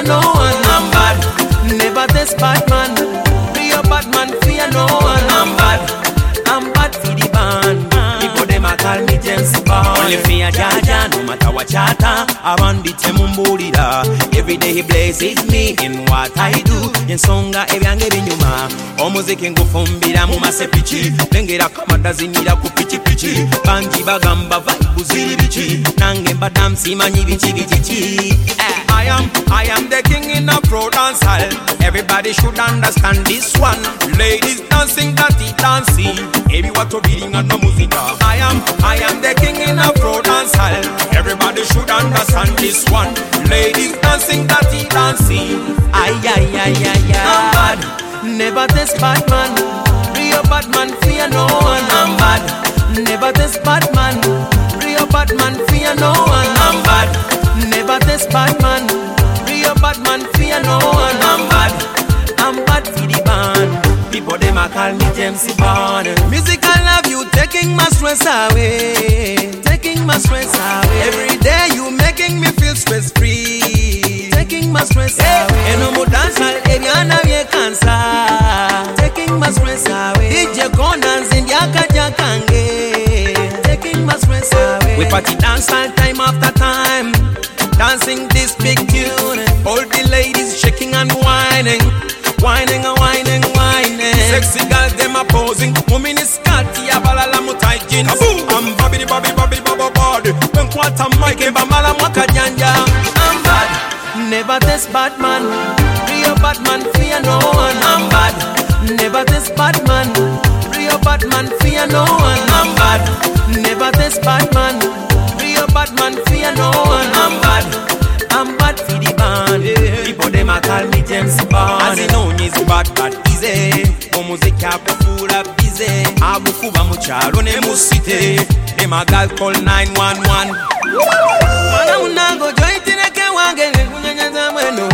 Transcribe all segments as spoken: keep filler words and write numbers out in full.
no one. I'm bad. Never test bad man. Real bad man fear no one. I'm bad. I'm bad for the band. People them a call me James Bond. Only fear Jaja, no matter what chatter. Around the temumbulira. Every day he blesses me in what I do. Ensonga ebyange binyuma. Omuziki ngufumbira mu masepichi. Lengera kamada zinira ku pichi pichi. Banji bagamba vibe ziri bichi. Nange mbadam simanyi bichi bichi. I am, I am the king in a pro dance hall. Everybody should understand this one. Ladies dancing, dirty dancing. Everyone to beating on no muzika. I am, I am the king in a pro dance hall. Everybody should understand this one. Ladies dancing, dirty dancing. Ay, ay, ay, ay, ay. I'm bad. Never test bad man. Real bad man fear no one. I'm bad. Never test bad man. Real bad man fear no one. I'm bad. Never test bad man. Real bad man fear no one. I'm bad. I'm bad for the band. People them a call me James Bond. Music I love you, taking my stress away. Taking my stress away. Every day you making me feel stress free. Taking my stress hey. away. And no more dance hall, Eliana ye cancer. Taking my stress away. D J Conans in Yaka Jakange. Taking my stress away. We party dance all time after time. Dancing this big tune. All the ladies shaking and whining. Whining and whining, whining. Sexy girls, them a posing. Woman is scotty, a balala mutai jeans. I'm Bobby, Bobby, Bobby, Bobby, Bobby. When quarter Mike, Bamala Maka Janja. I'm bad. Never test bad man. Real bad man fear no one. I'm bad. Never test bad man. Real bad man fear no one. I'm bad. Never test bad man. Real bad man fear no one. I'm bad. I'm bad for the band. Yeah. People them a call me James Bond. As you know, he's bad, bad easy. Omuziki akufura busy. Abukuba mucharo ne musite. Them a girl call nine one one. Mana unago joy tineke wange kunyanyaza mweno.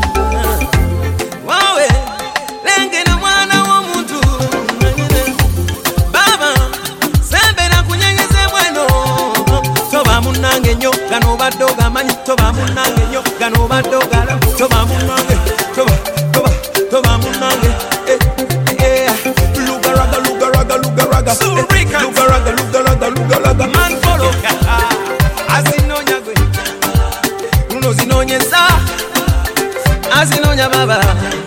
Wawe lenge na mwana wa mtu. Baba sembe na kunyanyaza mweno. Toba munange nyo gano badoga manyi. Toba munange nyo gano badoga la. Toba munange toba toba toba munange eh eh luga raga luga raga luga raga luga raga luga raga luga raga man follow azinonya gwe uno zinonyesa azinonya baba.